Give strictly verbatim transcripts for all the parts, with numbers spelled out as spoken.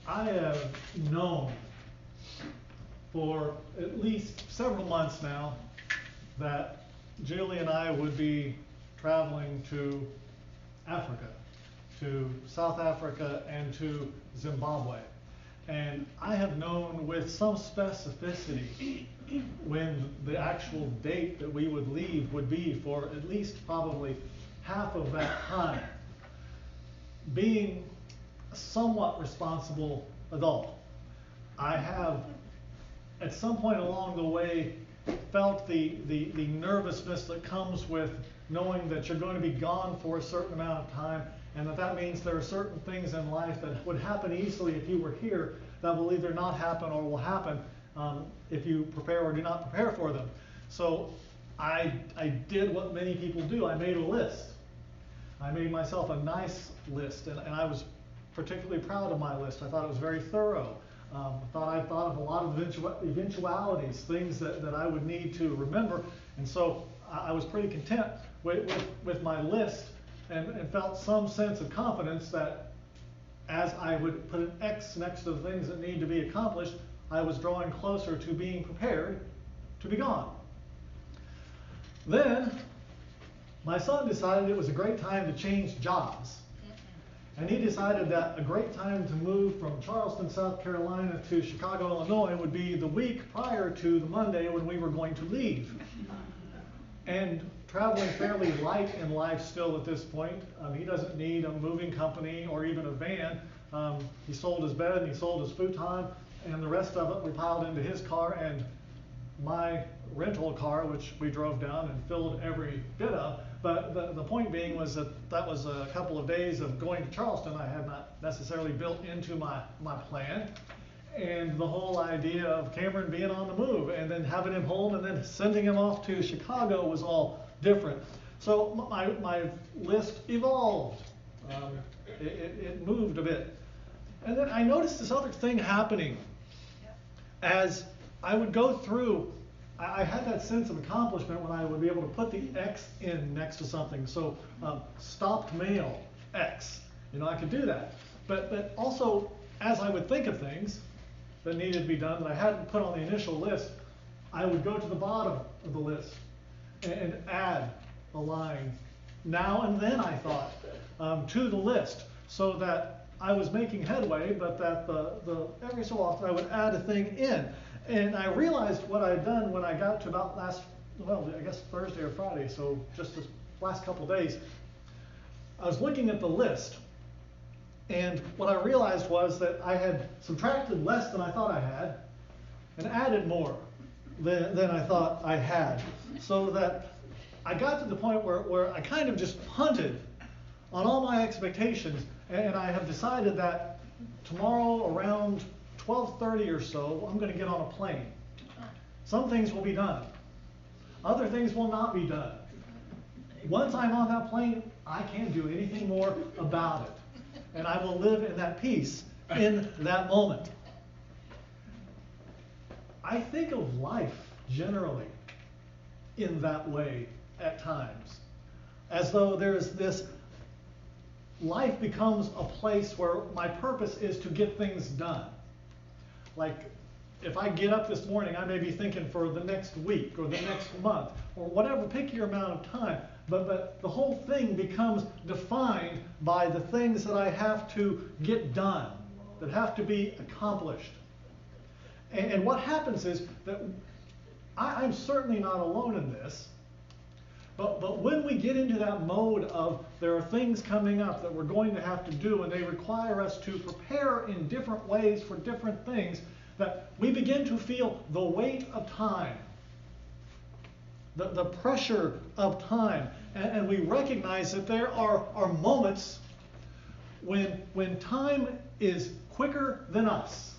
I have known for at least several months now that Julie and I would be traveling to Africa, to South Africa and to Zimbabwe. And I have known with some specificity when the actual date that we would leave would be for at least probably half of that time. Being a somewhat responsible adult, I have at some point along the way felt the, the, the nervousness that comes with knowing that you're going to be gone for a certain amount of time, and that that means there are certain things in life that would happen easily if you were here that will either not happen or will happen um, if you prepare or do not prepare for them. So I, I did what many people do. I made a list. I made myself a nice list, and, and I was particularly proud of my list. I thought it was very thorough. Um, I thought I thought of a lot of eventu eventualities, things that, that I would need to remember, and so I, I was pretty content with, with, with my list, and, and felt some sense of confidence that as I would put an X next to the things that need to be accomplished, I was drawing closer to being prepared to be gone. Then my son decided it was a great time to change jobs. And he decided that a great time to move from Charleston, South Carolina to Chicago, Illinois would be the week prior to the Monday when we were going to leave. And traveling fairly light in life still at this point. Um, he doesn't need a moving company or even a van. Um, he sold his bed and he sold his futon, and the rest of it we piled into his car and my rental car, which we drove down and filled every bit of. But the, the point being was that that was a couple of days of going to Charleston I had not necessarily built into my, my plan. And the whole idea of Cameron being on the move and then having him home and then sending him off to Chicago was all different. So my, my list evolved. Um, it, it, it moved a bit. And then I noticed this other thing happening. As I would go through, I, I had that sense of accomplishment when I would be able to put the X in next to something. So um, stopped mail, X. You know, I could do that. But, but also, as I would think of things that needed to be done that I hadn't put on the initial list, I would go to the bottom of the list and, and add a line now and then, I thought, um, to the list, so that I was making headway, but that the, the every so often I would add a thing in. And I realized what I had done when I got to about last, well, I guess Thursday or Friday, so just this last couple days, I was looking at the list. And what I realized was that I had subtracted less than I thought I had and added more than, than I thought I had. So that I got to the point where, where I kind of just punted on all my expectations. And I have decided that tomorrow around twelve thirty or so, I'm going to get on a plane. Some things will be done. Other things will not be done. Once I'm on that plane, I can't do anything more about it. And I will live in that peace in that moment. I think of life generally in that way at times, as though there's this, life becomes a place where my purpose is to get things done. Like, if I get up this morning, I may be thinking for the next week or the next month or whatever, pick your amount of time. But, but the whole thing becomes defined by the things that I have to get done, that have to be accomplished. And, and what happens is that I, I'm certainly not alone in this, but, but when we get into that mode of there are things coming up that we're going to have to do and they require us to prepare in different ways for different things, that we begin to feel the weight of time. The, the pressure of time, and, and we recognize that there are, are moments when, when time is quicker than us.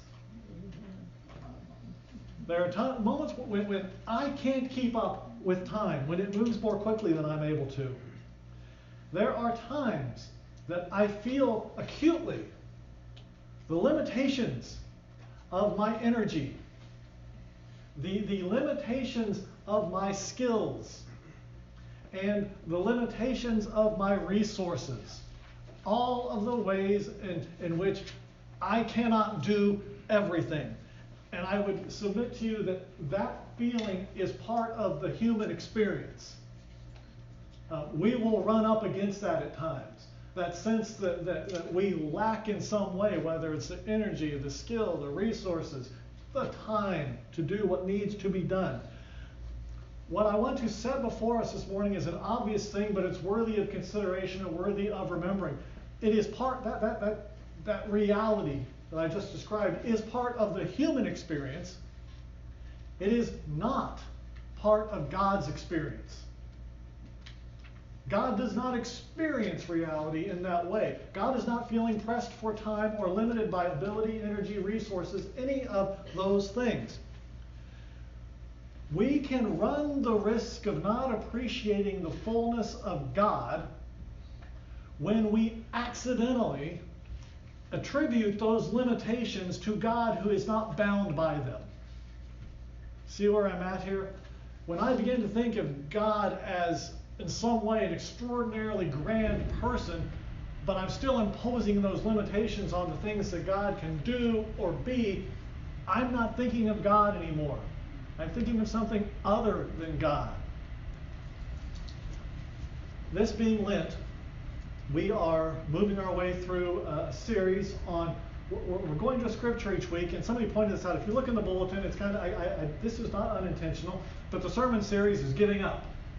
There are time, moments when, when I can't keep up with time, when it moves more quickly than I'm able to. There are times that I feel acutely the limitations of my energy, the, the limitations of my skills, and the limitations of my resources. All of the ways in, in which I cannot do everything. And I would submit to you that that feeling is part of the human experience. Uh, we will run up against that at times. That sense that, that, that we lack in some way, whether it's the energy, the skill, the resources, the time to do what needs to be done. What I want to set before us this morning is an obvious thing, but it's worthy of consideration and worthy of remembering. It is part, that, that, that, that reality that I just described is part of the human experience. It is not part of God's experience. God does not experience reality in that way. God is not feeling pressed for time or limited by ability, energy, resources, any of those things. We can run the risk of not appreciating the fullness of God when we accidentally attribute those limitations to God who is not bound by them. See where I'm at here? When I begin to think of God as in some way an extraordinarily grand person, but I'm still imposing those limitations on the things that God can do or be, I'm not thinking of God anymore. I'm thinking of something other than God. This being Lent, we are moving our way through a series on, we're, we're going to a scripture each week, and somebody pointed this out. If you look in the bulletin, it's kind of, I, I, I, this is not unintentional, but the sermon series is giving up,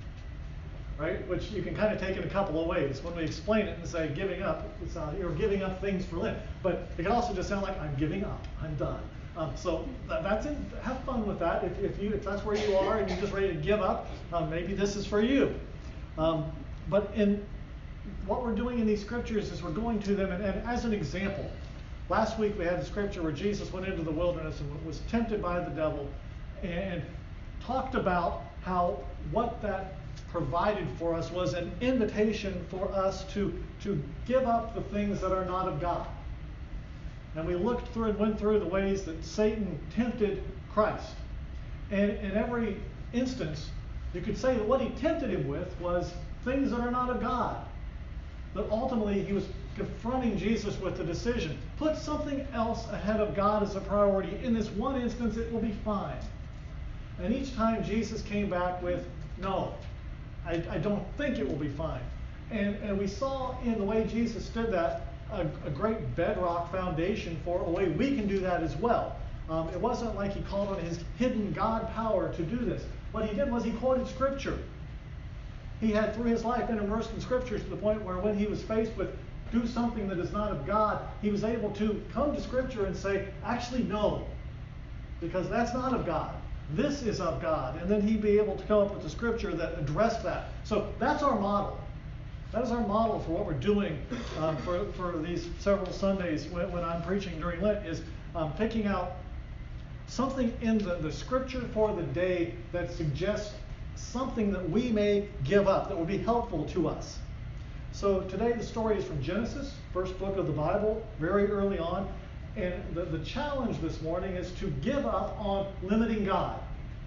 right? Which you can kind of take in a couple of ways. When we explain it and say giving up, it's not, you're giving up things for Lent, but it can also just sound like I'm giving up, I'm done. Um, so that, that's it. Have fun with that. If, if you if that's where you are and you're just ready to give up, um, maybe this is for you. Um, but in what we're doing in these scriptures is we're going to them, and, and as an example, last week we had the scripture where Jesus went into the wilderness and was tempted by the devil, and talked about how what that provided for us was an invitation for us to to give up the things that are not of God. And we looked through and went through the ways that Satan tempted Christ. And in every instance, you could say that what he tempted him with was things that are not of God. That ultimately he was confronting Jesus with the decision. Put something else ahead of God as a priority. In this one instance, it will be fine. And each time Jesus came back with, no, I, I don't think it will be fine. And, and we saw in the way Jesus did that, A, a great bedrock foundation for a way we can do that as well. Um, it wasn't like he called on his hidden God power to do this. What he did was he quoted Scripture. He had through his life been immersed in Scripture to the point where when he was faced with do something that is not of God, he was able to come to Scripture and say, actually no, because that's not of God. This is of God. And then he'd be able to come up with the Scripture that addressed that. So that's our model. That is our model for what we're doing um, for, for these several Sundays when, when I'm preaching during Lent, is um, picking out something in the, the scripture for the day that suggests something that we may give up that would be helpful to us. So today the story is from Genesis, first book of the Bible, very early on. And the, the challenge this morning is to give up on limiting God.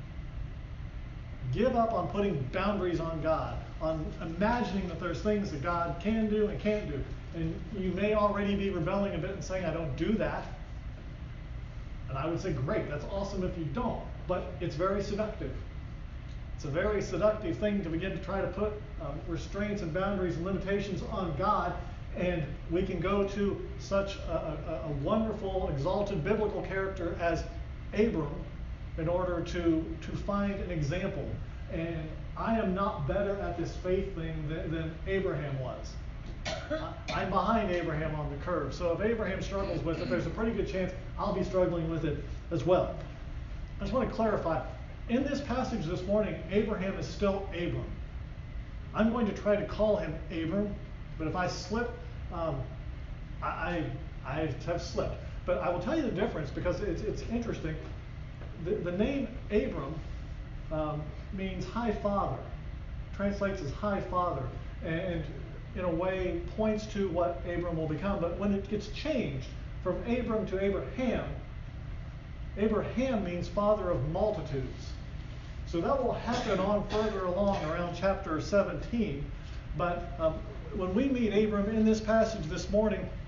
Give up on putting boundaries on God, on imagining that there's things that God can do and can't do. And you may already be rebelling a bit and saying, I don't do that. And I would say, great, that's awesome if you don't. But it's very seductive. It's a very seductive thing to begin to try to put um, restraints and boundaries and limitations on God. And we can go to such a, a, a wonderful, exalted biblical character as Abram in order to, to find an example. And I am not better at this faith thing than, than Abraham was. I'm behind Abraham on the curve. So if Abraham struggles with it, there's a pretty good chance I'll be struggling with it as well. I just want to clarify. In this passage this morning, Abraham is still Abram. I'm going to try to call him Abram, but if I slip, um, I, I have slipped. But I will tell you the difference because it's, it's interesting. The, the name Abram um, means high father, translates as high father, and in a way points to what Abram will become. But when it gets changed from Abram to Abraham, Abraham means father of multitudes. So that will happen on further along around chapter seventeen. But um, when we meet Abram in this passage this morning,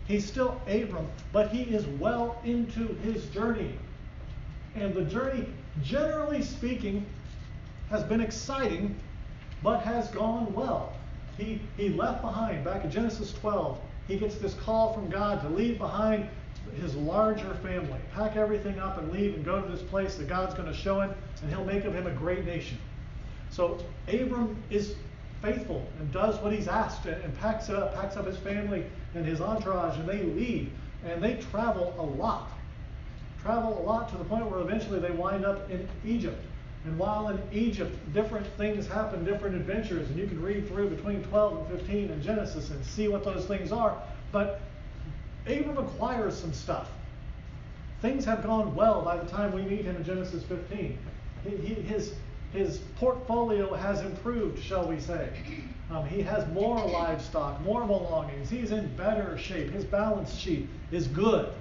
He's still Abram, but he is well into his journey. And the journey, generally speaking, has been exciting, but has gone well. He, he left behind, back in Genesis twelve, he gets this call from God to leave behind his larger family, pack everything up and leave and go to this place that God's going to show him, and he'll make of him a great nation. So Abram is faithful and does what he's asked and packs it up, packs up his family and his entourage, and they leave. And they travel a lot. Travel a lot to the point where eventually they wind up in Egypt. And while in Egypt, different things happen, different adventures, and you can read through between twelve and fifteen in Genesis and see what those things are. But Abram acquires some stuff. Things have gone well by the time we meet him in Genesis fifteen. He, he, his, his portfolio has improved, shall we say. Um, he has more livestock, more belongings. He's in better shape. His balance sheet is good.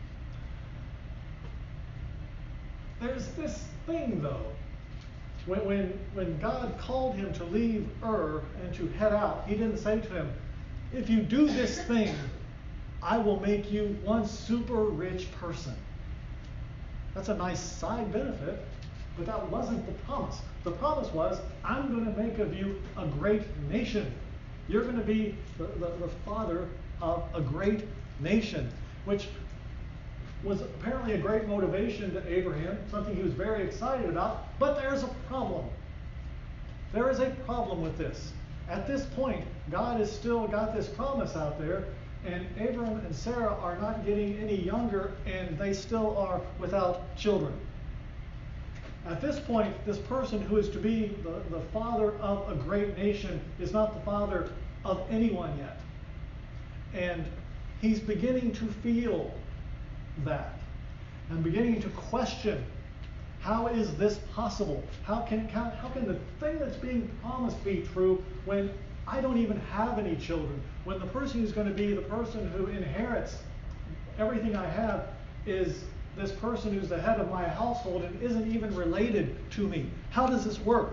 There's this thing, though. When, when, when God called him to leave Ur and to head out, he didn't say to him, if you do this thing, I will make you one super rich person. That's a nice side benefit, but that wasn't the promise. The promise was, I'm going to make of you a great nation. You're going to be the, the, the father of a great nation, which was apparently a great motivation to Abraham, something he was very excited about, but there's a problem. There is a problem with this. At this point, God has still got this promise out there, and Abram and Sarah are not getting any younger, and they still are without children. At this point, this person who is to be the, the father of a great nation is not the father of anyone yet. And he's beginning to feel that and beginning to question, how is this possible? How can, how, how can the thing that's being promised be true when I don't even have any children? When the person who's going to be the person who inherits everything I have is this person who's the head of my household and isn't even related to me. How does this work?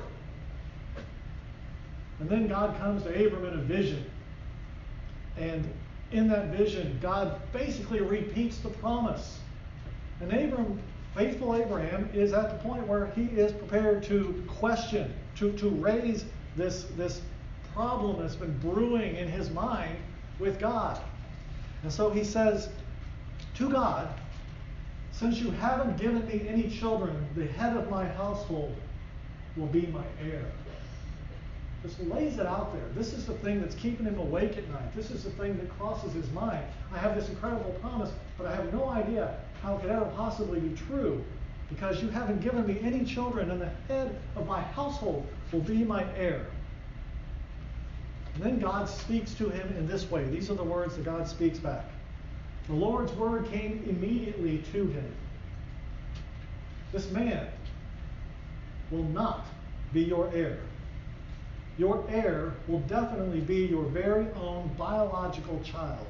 And then God comes to Abram in a vision. And in that vision, God basically repeats the promise. And Abram, faithful Abraham, is at the point where he is prepared to question, to, to raise this, this problem that's been brewing in his mind with God. And so he says to God, since you haven't given me any children, the head of my household will be my heir. Just lays it out there. This is the thing that's keeping him awake at night. This is the thing that crosses his mind. I have this incredible promise, but I have no idea how it could ever possibly be true, because you haven't given me any children, and the head of my household will be my heir. And then God speaks to him in this way. These are the words that God speaks back. The Lord's word came immediately to him. This man will not be your heir. Your heir will definitely be your very own biological child.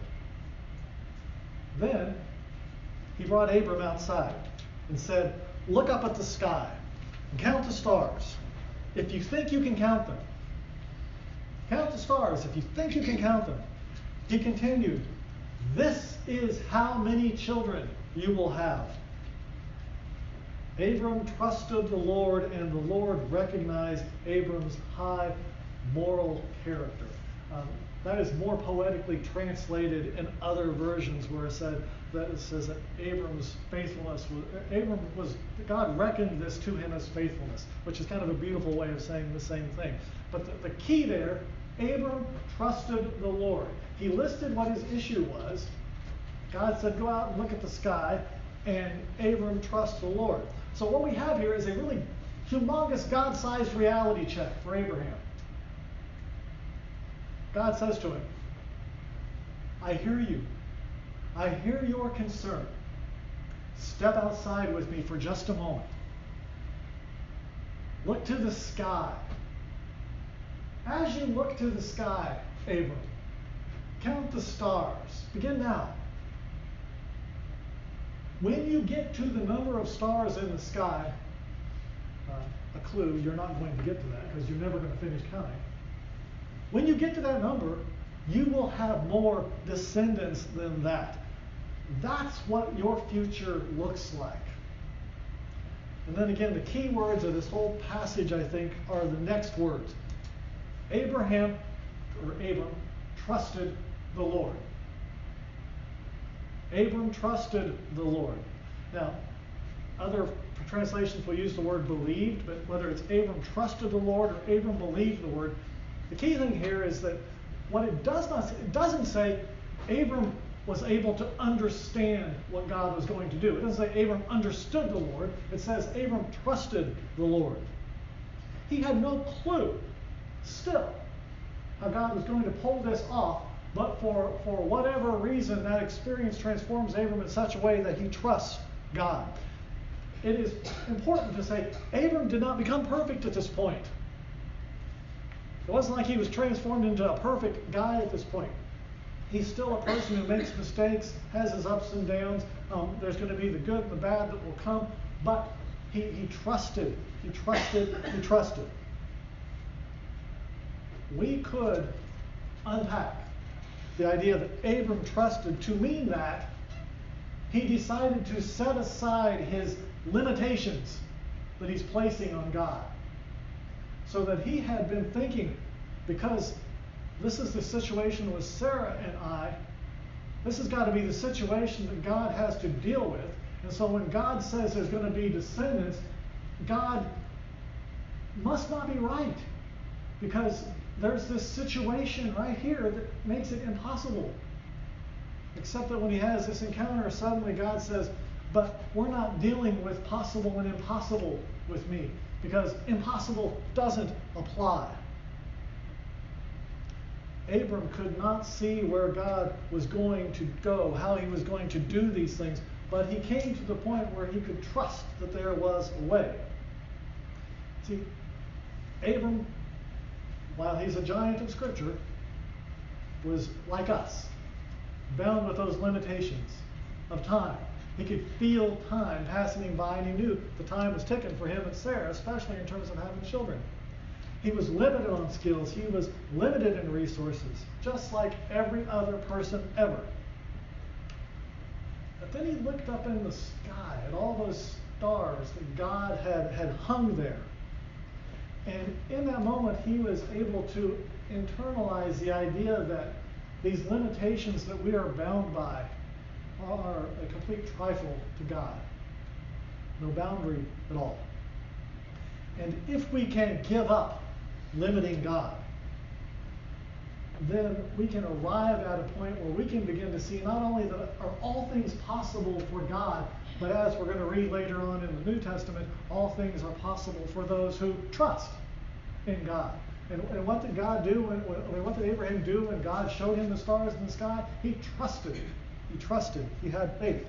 Then he brought Abram outside and said, look up at the sky and count the stars. If you think you can count them, count the stars if you think you can count them. He continued, this is how many children you will have. Abram trusted the Lord, and the Lord recognized Abram's high moral character. Um, that is more poetically translated in other versions, where it said that it says that Abram's faithfulness was Abram was God reckoned this to him as faithfulness, which is kind of a beautiful way of saying the same thing. But the, the key there, Abram trusted the Lord. He listed what his issue was. God said, go out and look at the sky, and Abram trusts the Lord. So what we have here is a really humongous God-sized reality check for Abraham. God says to him, I hear you. I hear your concern. Step outside with me for just a moment. Look to the sky. As you look to the sky, Abram, count the stars. Begin now. When you get to the number of stars in the sky, uh, a clue, you're not going to get to that because you're never going to finish counting. When you get to that number, You will have more descendants than that. That's what your future looks like. And then again, the key words of this whole passage, I think, are the next words. Abraham, or Abram, trusted the Lord. Abram trusted the Lord. Now, other translations will use the word believed, but whether it's Abram trusted the Lord or Abram believed the Lord, the key thing here is that what it does not, it doesn't say Abram was able to understand what God was going to do. It doesn't say Abram understood the Lord. It says Abram trusted the Lord. He had no clue, still, how God was going to pull this off, but for, for whatever reason, that experience transforms Abram in such a way that he trusts God. It is important to say Abram did not become perfect at this point. It wasn't like he was transformed into a perfect guy at this point. He's still a person who makes mistakes, has his ups and downs. Um, there's going to be the good and the bad that will come. But he, he trusted, he trusted, he trusted. We could unpack the idea that Abram trusted to mean that he decided to set aside his limitations that he's placing on God. So that he had been thinking, because this is the situation with Sarah and I, this has got to be the situation that God has to deal with. And so when God says there's going to be descendants, God must not be right. Because there's this situation right here that makes it impossible. Except that when he has this encounter, suddenly God says, but we're not dealing with possible and impossible with me, because impossible doesn't apply. Abram could not see where God was going to go, how he was going to do these things, but he came to the point where he could trust that there was a way. See, Abram, while he's a giant of Scripture, was like us, bound with those limitations of time. He could feel time passing him by, and he knew the time was ticking for him and Sarah, especially in terms of having children. He was limited on skills. He was limited in resources, just like every other person ever. But then he looked up in the sky at all those stars that God had, had hung there. And in that moment, he was able to internalize the idea that these limitations that we are bound by are a complete trifle to God. No boundary at all. And if we can give up limiting God, then we can arrive at a point where we can begin to see not only that are all things possible for God, but as we're going to read later on in the New Testament, all things are possible for those who trust in God. And, and what did God do? When, when, what did Abraham do when God showed him the stars in the sky? He trusted. He trusted. He had faith.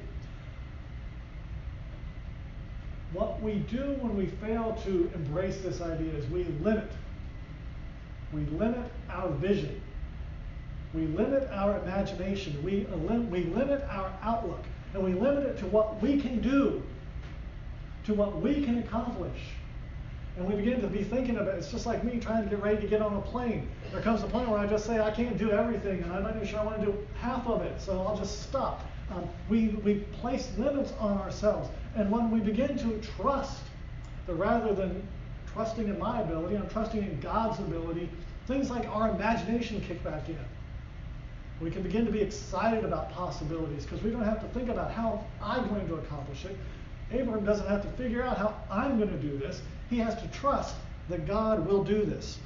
What we do when we fail to embrace this idea is we limit. We limit our vision. We limit our imagination. We, elim- we limit our outlook. And we limit it to what we can do, to what we can accomplish. And we begin to be thinking about it. It's just like me trying to get ready to get on a plane. There comes a point where I just say, I can't do everything, and I'm not even sure I want to do half of it, so I'll just stop. Um, we, we place limits on ourselves. And when we begin to trust, that rather than trusting in my ability, I'm trusting in God's ability, things like our imagination kick back in. We can begin to be excited about possibilities because we don't have to think about how I'm going to accomplish it. Abraham doesn't have to figure out how I'm going to do this. He has to trust that God will do this.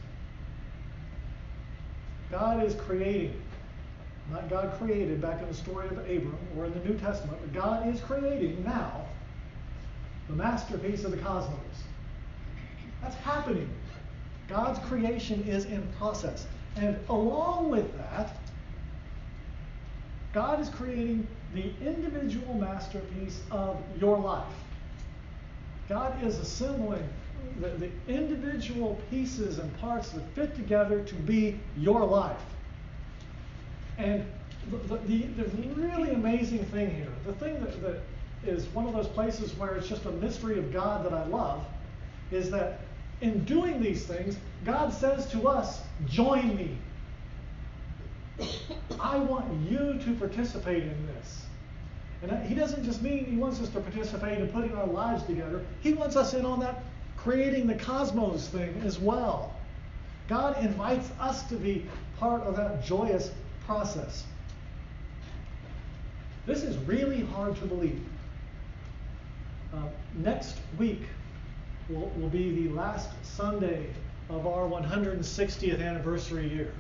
God is creating. Not God created back in the story of Abram or in the New Testament, but God is creating now the masterpiece of the cosmos. That's happening. God's creation is in process. And along with that, God is creating the individual masterpiece of your life. God is assembling the, the individual pieces and parts that fit together to be your life. And the, the, the really amazing thing here, the thing that, that is one of those places where it's just a mystery of God that I love, is that in doing these things, God says to us, join me. I want you to participate in this. And he doesn't just mean he wants us to participate in putting our lives together. He wants us in on that creating the cosmos thing as well. God invites us to be part of that joyous process. This is really hard to believe. Uh, next week will, will be the last Sunday of our one hundred sixtieth anniversary year.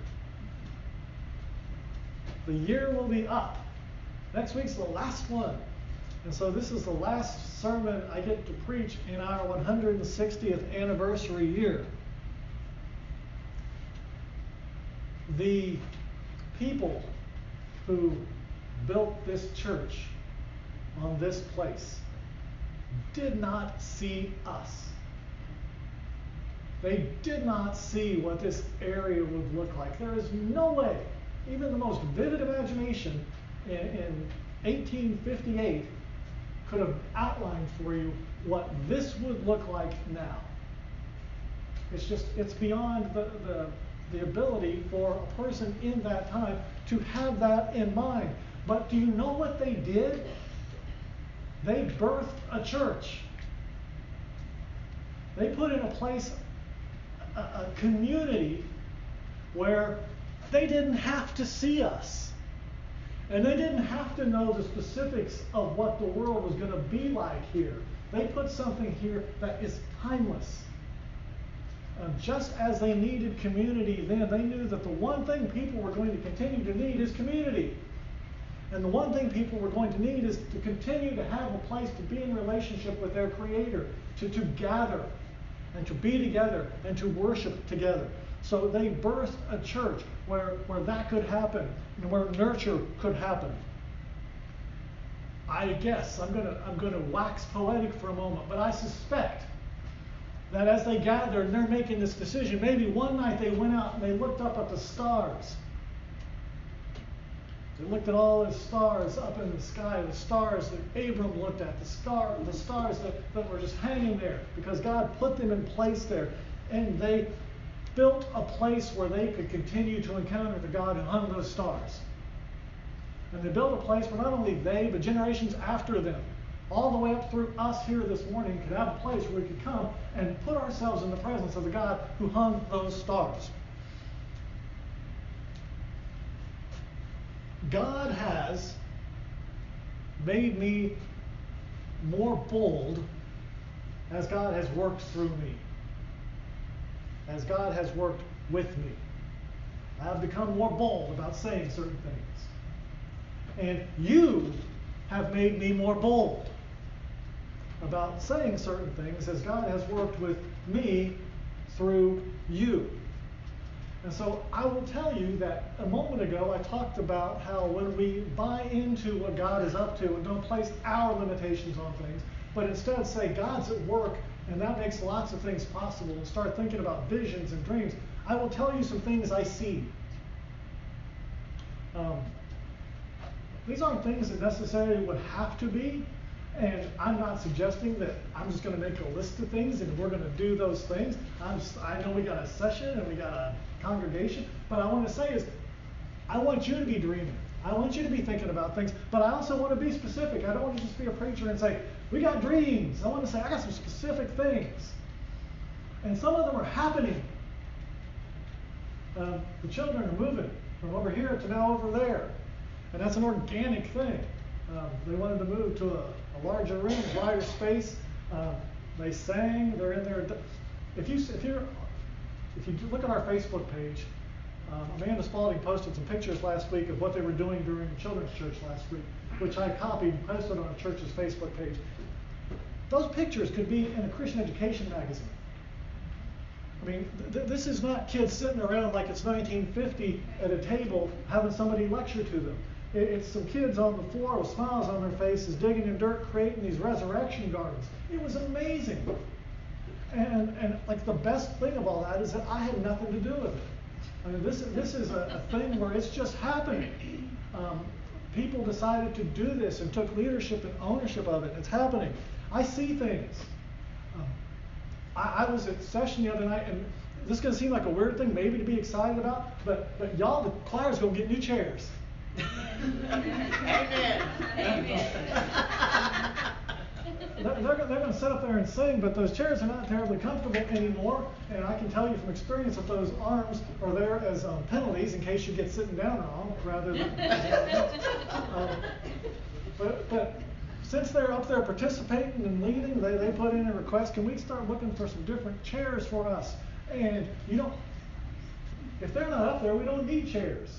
The year will be up. Next week's the last one. And so this is the last sermon I get to preach in our one hundred sixtieth anniversary year. The people who built this church on this place did not see us. They did not see what this area would look like. There is no way, even the most vivid imagination in, in eighteen fifty-eight could have outlined for you what this would look like now. It's just, it's beyond the, the, the ability for a person in that time to have that in mind. But do you know what they did? They birthed a church. They put in a place, a, a community where they didn't have to see us. And they didn't have to know the specifics of what the world was going to be like here. They put something here that is timeless. Uh, just as they needed community then, they knew that the one thing people were going to continue to need is community. And the one thing people were going to need is to continue to have a place to be in relationship with their Creator, to, to gather and to be together and to worship together. So they birthed a church where, where that could happen and where nurture could happen. I guess I'm gonna I'm gonna wax poetic for a moment, but I suspect that as they gathered and they're making this decision, maybe one night they went out and they looked up at the stars. They looked at all the stars up in the sky, the stars that Abram looked at, the star, the stars that, that were just hanging there because God put them in place there. And they built a place where they could continue to encounter the God who hung those stars. And they built a place where not only they, but generations after them, all the way up through us here this morning, could have a place where we could come and put ourselves in the presence of the God who hung those stars. God has made me more bold as God has worked through me, as God has worked with me. I have become more bold about saying certain things. And you have made me more bold about saying certain things as God has worked with me through you. And so I will tell you that a moment ago I talked about how when we buy into what God is up to and don't place our limitations on things, but instead say God's at work and that makes lots of things possible, and start thinking about visions and dreams, I will tell you some things I see. Um, these aren't things that necessarily would have to be, and I'm not suggesting that I'm just going to make a list of things and we're going to do those things. I'm just, I know we got a session and we got a congregation, but I want to say is, I want you to be dreaming. I want you to be thinking about things, but I also want to be specific. I don't want to just be a preacher and say, we got dreams. I want to say, I got some specific things. And some of them are happening. Um, the children are moving from over here to now over there. And that's an organic thing. Um, they wanted to move to a, a larger room, wider space. Um, they sang. They're in there. If you if you if you look at our Facebook page, um, Amanda Spalding posted some pictures last week of what they were doing during Children's Church last week, which I copied and posted on our church's Facebook page. Those pictures could be in a Christian education magazine. I mean, th- this is not kids sitting around like it's nineteen fifty at a table having somebody lecture to them. It- it's some kids on the floor with smiles on their faces, digging in dirt, creating these resurrection gardens. It was amazing. And, and like the best thing of all that is that I had nothing to do with it. I mean, this, this is a, a thing where it's just happening. Um, people decided to do this and took leadership and ownership of it. It's happening. I see things. Um, I, I was at session the other night, and this is going to seem like a weird thing maybe to be excited about, but, but y'all, the choir's going to get new chairs. Amen. Amen. They're, they're, they're going to sit up there and sing, but those chairs are not terribly comfortable anymore. And I can tell you from experience that those arms are there as um, penalties in case you get sitting down wrong, rather than. um, but, but since they're up there participating and leading, they, they put in a request. Can we start looking for some different chairs for us? And you know, if they're not up there, we don't need chairs.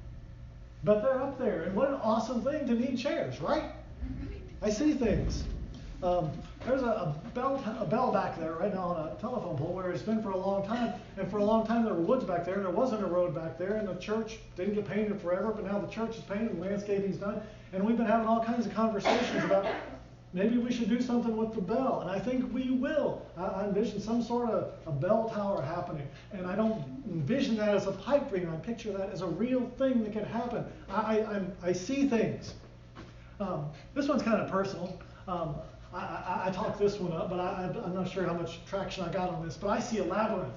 But they're up there, and what an awesome thing to need chairs, right? I see things. Um, there's a, a bell a bell back there right now on a telephone pole where it's been for a long time, and for a long time there were woods back there, and there wasn't a road back there, and the church didn't get painted forever, but now the church is painted and landscaping's done, and we've been having all kinds of conversations about maybe we should do something with the bell, and I think we will. I, I envision some sort of a bell tower happening, and I don't envision that as a pipe dream. I picture that as a real thing that could happen. I, I, I'm, I see things. Um, this one's kind of personal. Um, I, I, I talked this one up, but I, I'm not sure how much traction I got on this, but I see a labyrinth.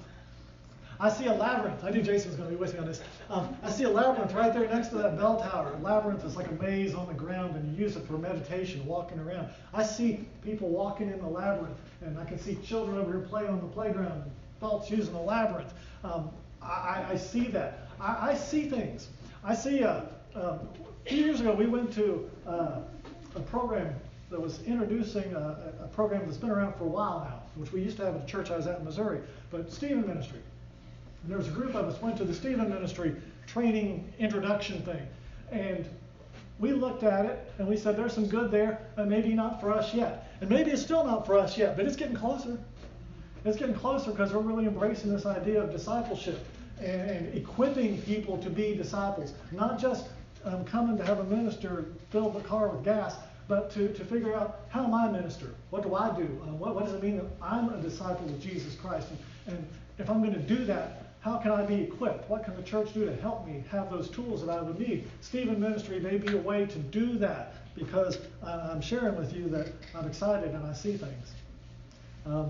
I see a labyrinth. I knew Jason was going to be with me on this. Um, I see a labyrinth right there next to that bell tower. A labyrinth is like a maze on the ground, and you use it for meditation, walking around. I see people walking in the labyrinth, and I can see children over here playing on the playground, and adults using the labyrinth. Um, I, I see that. I, I see things. I see a, a few years ago we went to uh, a program that was introducing a, a program that's been around for a while now, which we used to have at the church I was at in Missouri, but Stephen Ministry. And there was a group of us went to the Stephen Ministry training introduction thing, and we looked at it and we said there's some good there, and maybe not for us yet, and maybe it's still not for us yet, but it's getting closer. It's getting closer because we're really embracing this idea of discipleship and, and equipping people to be disciples, not just um, coming to have a minister fill the car with gas, but to, to figure out, how am I a minister? What do I do? Uh, what, what does it mean that I'm a disciple of Jesus Christ? And, and if I'm going to do that, how can I be equipped? What can the church do to help me have those tools that I would need? Stephen Ministry may be a way to do that, because uh, I'm sharing with you that I'm excited and I see things. Um,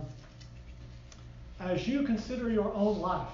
as you consider your own life,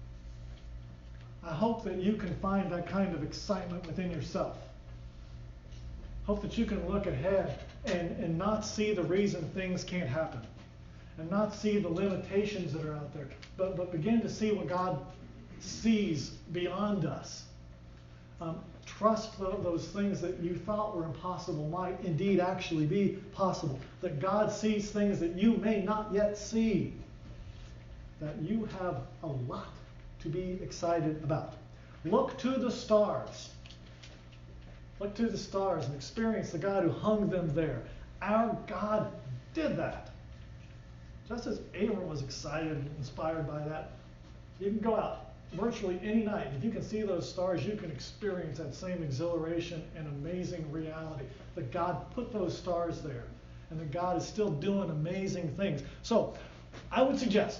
I hope that you can find that kind of excitement within yourself. Hope that you can look ahead and, and not see the reason things can't happen, and not see the limitations that are out there, but, but begin to see what God sees beyond us. Um, trust the, those things that you thought were impossible might indeed actually be possible. That God sees things that you may not yet see. That you have a lot to be excited about. Look to the stars. Look to the stars and experience the God who hung them there. Our God did that. Just as Abram was excited and inspired by that, you can go out virtually any night. If you can see those stars, you can experience that same exhilaration and amazing reality that God put those stars there, and that God is still doing amazing things. So I would suggest,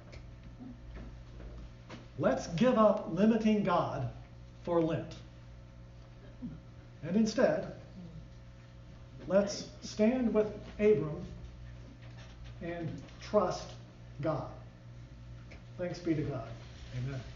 let's give up limiting God for Lent. And instead, let's stand with Abram and trust God. Thanks be to God. Amen.